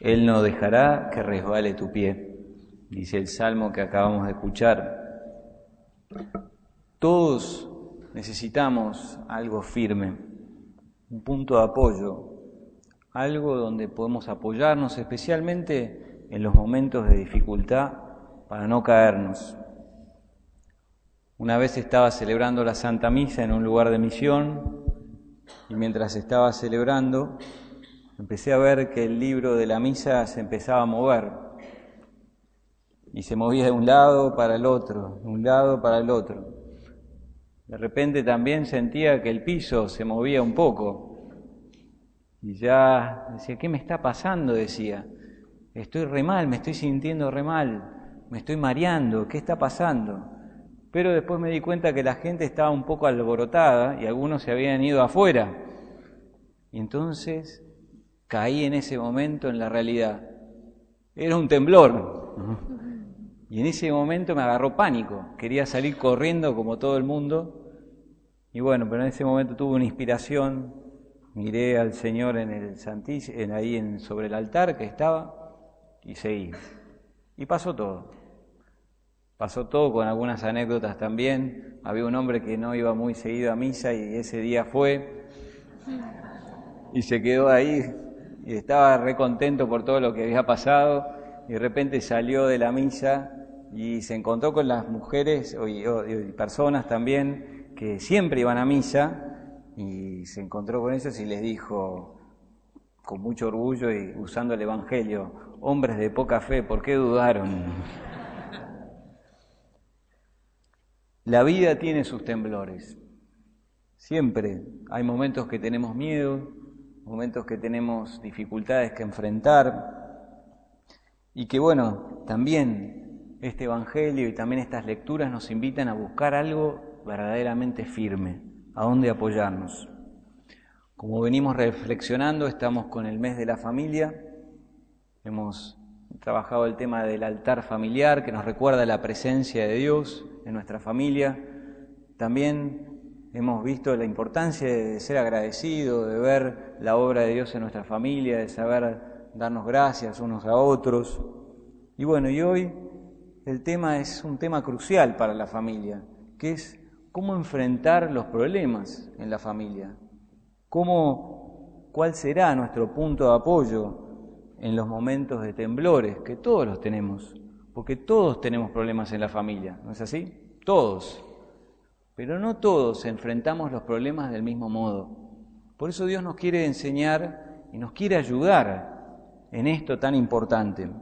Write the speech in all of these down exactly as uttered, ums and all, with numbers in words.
Él no dejará que resbale tu pie, dice el Salmo que acabamos de escuchar. Todos necesitamos algo firme, un punto de apoyo, algo donde podemos apoyarnos, especialmente en los momentos de dificultad, para no caernos. Una vez estaba celebrando la Santa Misa en un lugar de misión y mientras estaba celebrando empecé a ver que el libro de la misa se empezaba a mover y se movía de un lado para el otro, de un lado para el otro. De repente también sentía que el piso se movía un poco y ya decía, ¿qué me está pasando? Decía, estoy re mal, me estoy sintiendo re mal, me estoy mareando, ¿qué está pasando? Pero después me di cuenta que la gente estaba un poco alborotada y algunos se habían ido afuera. Y entonces caí en ese momento en la realidad. Era un temblor. Y en ese momento me agarró pánico. Quería salir corriendo como todo el mundo. Y bueno, pero en ese momento tuve una inspiración. Miré al Señor en el Santísimo, en, ahí en, sobre el altar que estaba y seguí. Y pasó todo. Pasó todo con algunas anécdotas también. Había un hombre que no iba muy seguido a misa y ese día fue y se quedó ahí y estaba re contento por todo lo que había pasado y de repente salió de la misa y se encontró con las mujeres y, y personas también que siempre iban a misa y se encontró con ellos y les dijo con mucho orgullo y usando el Evangelio, hombres de poca fe, ¿por qué dudaron? La vida tiene sus temblores. Siempre hay momentos que tenemos miedo, momentos que tenemos dificultades que enfrentar y que bueno, también este Evangelio y también estas lecturas nos invitan a buscar algo verdaderamente firme, a dónde apoyarnos. Como venimos reflexionando, estamos con el mes de la familia, hemos trabajado el tema del altar familiar que nos recuerda la presencia de Dios en nuestra familia. También hemos visto la importancia de ser agradecido, de ver la obra de Dios en nuestra familia, de saber darnos gracias unos a otros. Y bueno, y hoy el tema es un tema crucial para la familia, que es cómo enfrentar los problemas en la familia, cómo, cuál será nuestro punto de apoyo en los momentos de temblores, que todos los tenemos, porque todos tenemos problemas en la familia, ¿no es así? Todos. Pero no todos enfrentamos los problemas del mismo modo. Por eso Dios nos quiere enseñar y nos quiere ayudar en esto tan importante.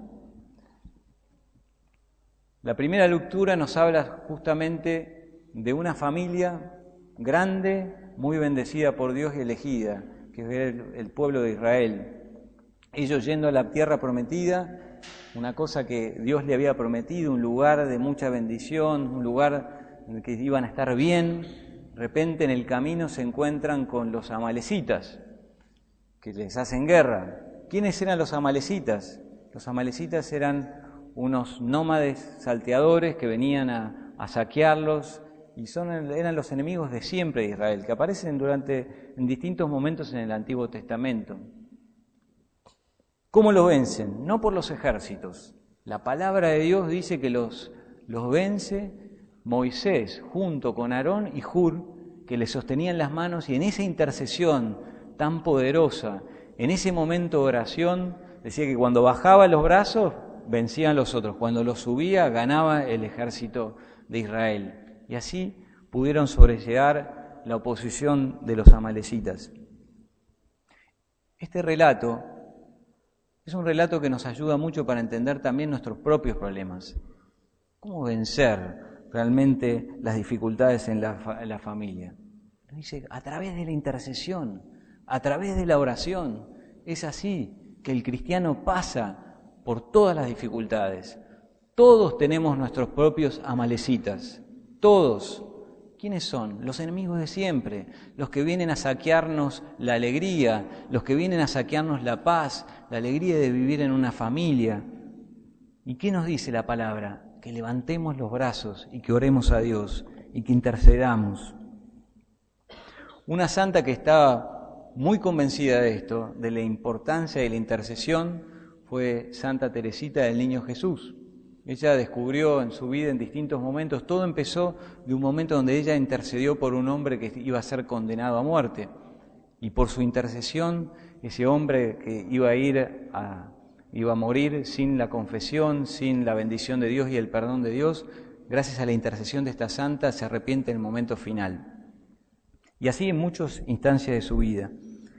La primera lectura nos habla justamente de una familia grande, muy bendecida por Dios y elegida, que es el, el pueblo de Israel. Ellos yendo a la tierra prometida, una cosa que Dios le había prometido, un lugar de mucha bendición, un lugar en el que iban a estar bien. De repente en el camino se encuentran con los amalecitas, que les hacen guerra. ¿Quiénes eran los amalecitas? Los amalecitas eran unos nómades salteadores que venían a, a saquearlos y son, eran los enemigos de siempre de Israel, que aparecen durante, en distintos momentos en el Antiguo Testamento. ¿Cómo los vencen? No por los ejércitos. La palabra de Dios dice que los, los vence Moisés junto con Aarón y Hur, que le sostenían las manos, y en esa intercesión tan poderosa, en ese momento de oración, decía que cuando bajaba los brazos, vencían los otros. Cuando los subía, ganaba el ejército de Israel. Y así pudieron sobrellevar la oposición de los amalecitas. Este relato es un relato que nos ayuda mucho para entender también nuestros propios problemas. ¿Cómo vencer realmente las dificultades en la, en la familia? Nos dice, a través de la intercesión, a través de la oración. Es así que el cristiano pasa por todas las dificultades. Todos tenemos nuestros propios amalecitas. Todos. ¿Quiénes son? Los enemigos de siempre, los que vienen a saquearnos la alegría, los que vienen a saquearnos la paz, la alegría de vivir en una familia. ¿Y qué nos dice la palabra? Que levantemos los brazos y que oremos a Dios y que intercedamos. Una santa que estaba muy convencida de esto, de la importancia de la intercesión, fue Santa Teresita del Niño Jesús. Ella descubrió en su vida en distintos momentos, todo empezó de un momento donde ella intercedió por un hombre que iba a ser condenado a muerte. Y por su intercesión, ese hombre que iba a ir a, iba a morir sin la confesión, sin la bendición de Dios y el perdón de Dios, gracias a la intercesión de esta santa, se arrepiente en el momento final. Y así en muchas instancias de su vida.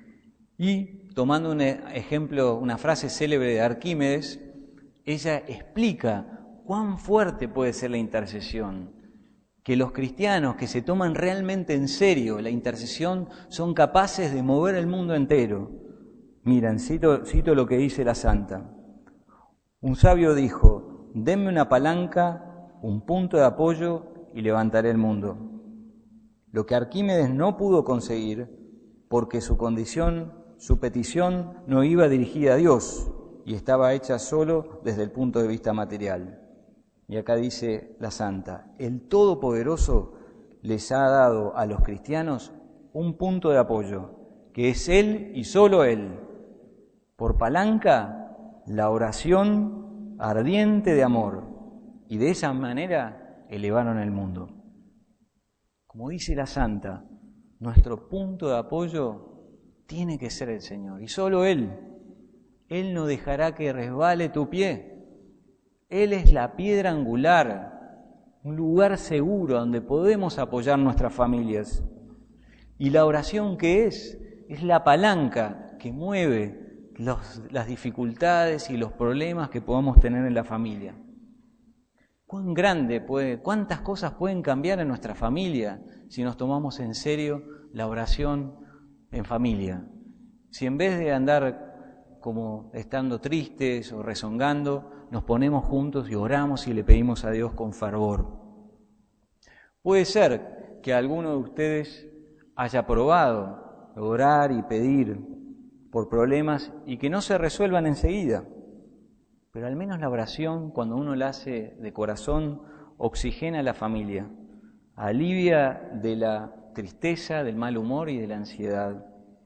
Y tomando un ejemplo, una frase célebre de Arquímedes, ella explica cuán fuerte puede ser la intercesión, que los cristianos que se toman realmente en serio la intercesión son capaces de mover el mundo entero. Miren, cito, cito lo que dice la santa. Un sabio dijo, denme una palanca, un punto de apoyo y levantaré el mundo. Lo que Arquímedes no pudo conseguir, porque su condición, su petición no iba dirigida a Dios y estaba hecha solo desde el punto de vista material. Y acá dice la santa, el Todopoderoso les ha dado a los cristianos un punto de apoyo, que es Él y solo Él. Por palanca, la oración ardiente de amor, y de esa manera elevaron el mundo. Como dice la santa, nuestro punto de apoyo tiene que ser el Señor, y solo Él. Él no dejará que resbale tu pie. Él es la piedra angular, un lugar seguro donde podemos apoyar nuestras familias. Y la oración, ¿qué es? Es la palanca que mueve los, las dificultades y los problemas que podamos tener en la familia. ¿Cuán grande puede, cuántas cosas pueden cambiar en nuestra familia si nos tomamos en serio la oración en familia? Si en vez de andar como estando tristes o rezongando, nos ponemos juntos y oramos y le pedimos a Dios con fervor. Puede ser que alguno de ustedes haya probado orar y pedir por problemas y que no se resuelvan enseguida, pero al menos la oración, cuando uno la hace de corazón, oxigena a la familia, alivia de la tristeza, del mal humor y de la ansiedad.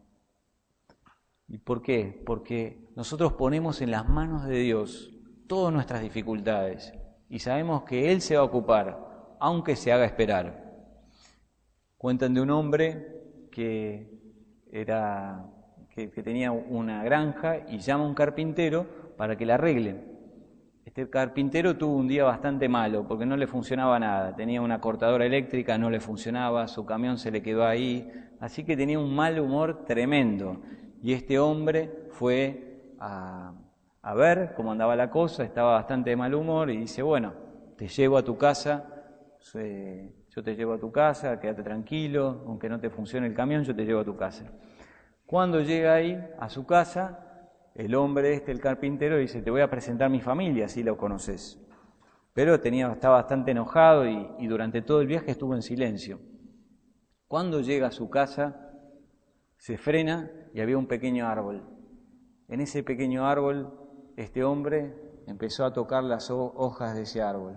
¿Y por qué? Porque nosotros ponemos en las manos de Dios todas nuestras dificultades y sabemos que Él se va a ocupar, aunque se haga esperar. Cuentan de un hombre que, era, que, que tenía una granja y llama a un carpintero para que la arregle. Este carpintero tuvo un día bastante malo porque no le funcionaba nada. Tenía una cortadora eléctrica, no le funcionaba, su camión se le quedó ahí, así que tenía un mal humor tremendo. Y este hombre fue a, a ver cómo andaba la cosa, estaba bastante de mal humor y dice, bueno, te llevo a tu casa, eh, yo te llevo a tu casa, quédate tranquilo, aunque no te funcione el camión, yo te llevo a tu casa. Cuando llega ahí, a su casa, el hombre este, el carpintero, dice, te voy a presentar mi familia, así lo conoces. Pero tenía, estaba bastante enojado y, y durante todo el viaje estuvo en silencio. Cuando llega a su casa, se frena y había un pequeño árbol. En ese pequeño árbol, este hombre empezó a tocar las hojas de ese árbol.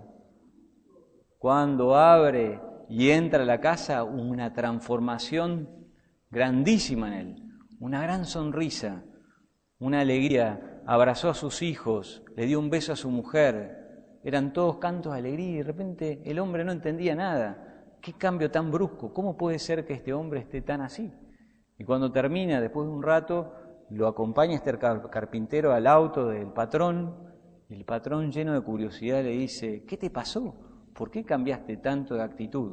Cuando abre y entra a la casa, una transformación grandísima en él, una gran sonrisa, una alegría. Abrazó a sus hijos, le dio un beso a su mujer. Eran todos cantos de alegría y de repente el hombre no entendía nada. ¿Qué cambio tan brusco? ¿Cómo puede ser que este hombre esté tan así? Y cuando termina, después de un rato, lo acompaña este carpintero al auto del patrón, y el patrón, lleno de curiosidad, le dice, ¿qué te pasó? ¿Por qué cambiaste tanto de actitud?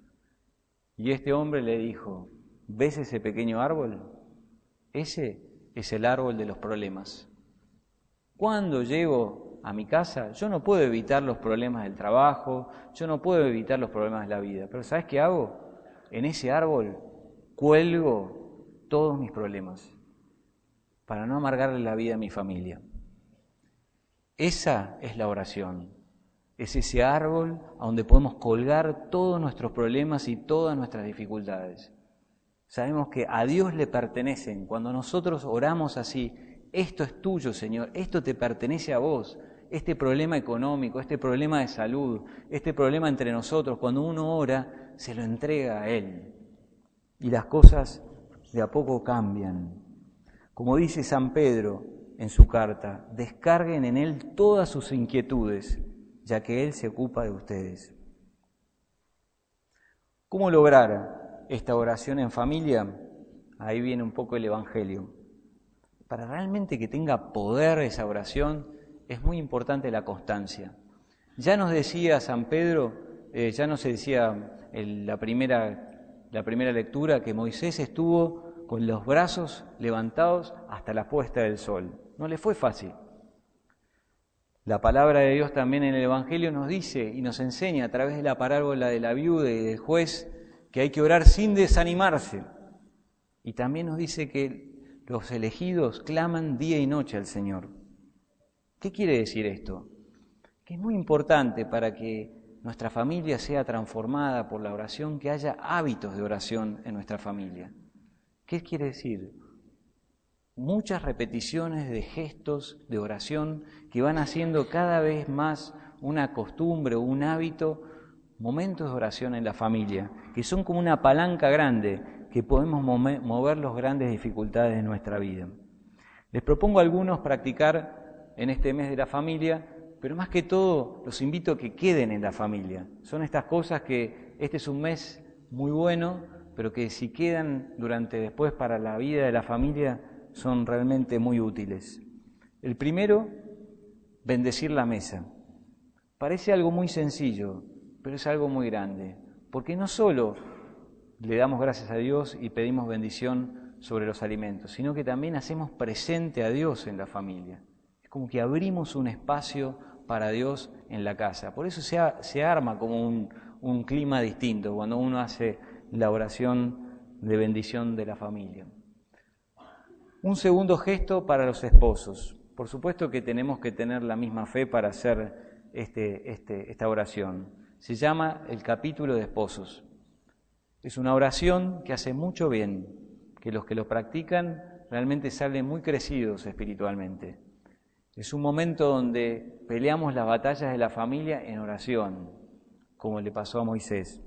Y este hombre le dijo, ¿ves ese pequeño árbol? Ese es el árbol de los problemas. Cuando llego a mi casa, yo no puedo evitar los problemas del trabajo, yo no puedo evitar los problemas de la vida, pero ¿sabes qué hago? En ese árbol cuelgo todos mis problemas, para no amargarle la vida a mi familia. Esa es la oración, es ese árbol a donde podemos colgar todos nuestros problemas y todas nuestras dificultades. Sabemos que a Dios le pertenecen. Cuando nosotros oramos así, esto es tuyo, Señor, esto te pertenece a vos, este problema económico, este problema de salud, este problema entre nosotros, cuando uno ora, se lo entrega a Él. Y las cosas de a poco cambian. Como dice San Pedro, en su carta, descarguen en Él todas sus inquietudes, ya que Él se ocupa de ustedes. ¿Cómo lograr esta oración en familia? Ahí viene un poco el Evangelio. Para realmente que tenga poder esa oración, es muy importante la constancia. Ya nos decía San Pedro, eh, ya nos decía en la primera, la primera lectura, que Moisés estuvo con los brazos levantados hasta la puesta del sol. No le fue fácil. La palabra de Dios también en el Evangelio nos dice y nos enseña a través de la parábola de la viuda y del juez que hay que orar sin desanimarse. Y también nos dice que los elegidos claman día y noche al Señor. ¿Qué quiere decir esto? Que es muy importante para que nuestra familia sea transformada por la oración, que haya hábitos de oración en nuestra familia. ¿Qué quiere decir? Muchas repeticiones de gestos de oración que van haciendo cada vez más una costumbre o un hábito, momentos de oración en la familia, que son como una palanca grande que podemos mover las grandes dificultades de nuestra vida. Les propongo a algunos practicar en este mes de la familia, pero más que todo los invito a que queden en la familia. Son estas cosas que este es un mes muy bueno, pero que si quedan durante después para la vida de la familia son realmente muy útiles. El primero, bendecir la mesa. Parece algo muy sencillo, pero es algo muy grande, porque no solo le damos gracias a Dios y pedimos bendición sobre los alimentos, sino que también hacemos presente a Dios en la familia. Es como que abrimos un espacio para Dios en la casa. Por eso se, ha, se arma como un, un clima distinto cuando uno hace la oración de bendición de la familia. Un segundo gesto para los esposos. Por supuesto que tenemos que tener la misma fe para hacer este, este, esta oración. Se llama el capítulo de esposos. Es una oración que hace mucho bien, que los que lo practican realmente salen muy crecidos espiritualmente. Es un momento donde peleamos las batallas de la familia en oración, como le pasó a Moisés.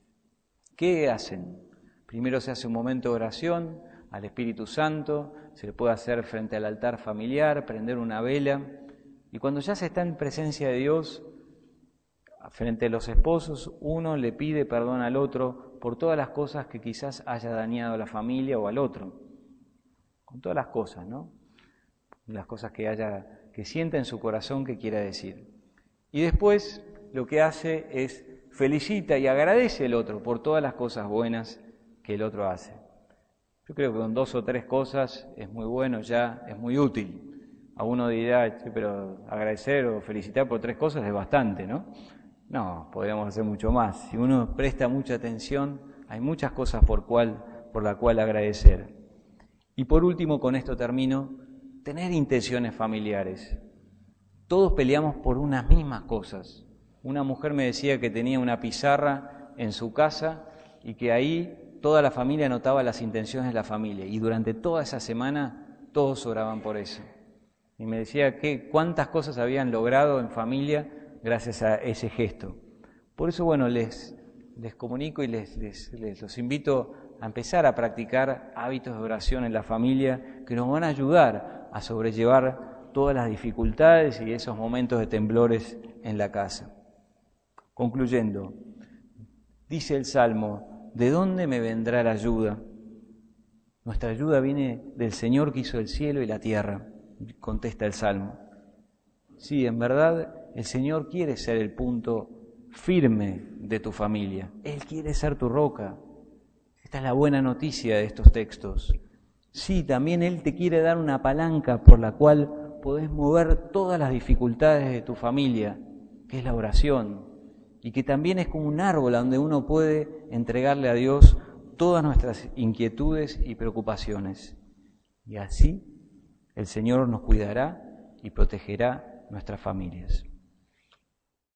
¿Qué hacen? Primero se hace un momento de oración al Espíritu Santo, se le puede hacer frente al altar familiar, prender una vela, y cuando ya se está en presencia de Dios, frente a los esposos, uno le pide perdón al otro por todas las cosas que quizás haya dañado a la familia o al otro. Con todas las cosas, ¿no? Las cosas que haya, que sienta en su corazón que quiera decir. Y después lo que hace es felicita y agradece al otro por todas las cosas buenas que el otro hace. Yo creo que con dos o tres cosas es muy bueno ya, es muy útil. A uno dirá, che, pero agradecer o felicitar por tres cosas es bastante, ¿no? No, podríamos hacer mucho más. Si uno presta mucha atención, hay muchas cosas por, cual, por la cual agradecer. Y por último, con esto termino, tener intenciones familiares. Todos peleamos por unas mismas cosas. Una mujer me decía que tenía una pizarra en su casa y que ahí toda la familia anotaba las intenciones de la familia. Y durante toda esa semana todos oraban por eso. Y me decía que cuántas cosas habían logrado en familia gracias a ese gesto. Por eso, bueno, les, les comunico y les, les, les los invito a empezar a practicar hábitos de oración en la familia que nos van a ayudar a sobrellevar todas las dificultades y esos momentos de temblores en la casa. Concluyendo, dice el Salmo, ¿de dónde me vendrá la ayuda? Nuestra ayuda viene del Señor que hizo el cielo y la tierra, contesta el Salmo. Sí, en verdad, el Señor quiere ser el punto firme de tu familia. Él quiere ser tu roca. Esta es la buena noticia de estos textos. Sí, también Él te quiere dar una palanca por la cual podés mover todas las dificultades de tu familia, que es la oración, y que también es como un árbol donde uno puede entregarle a Dios todas nuestras inquietudes y preocupaciones. Y así el Señor nos cuidará y protegerá nuestras familias.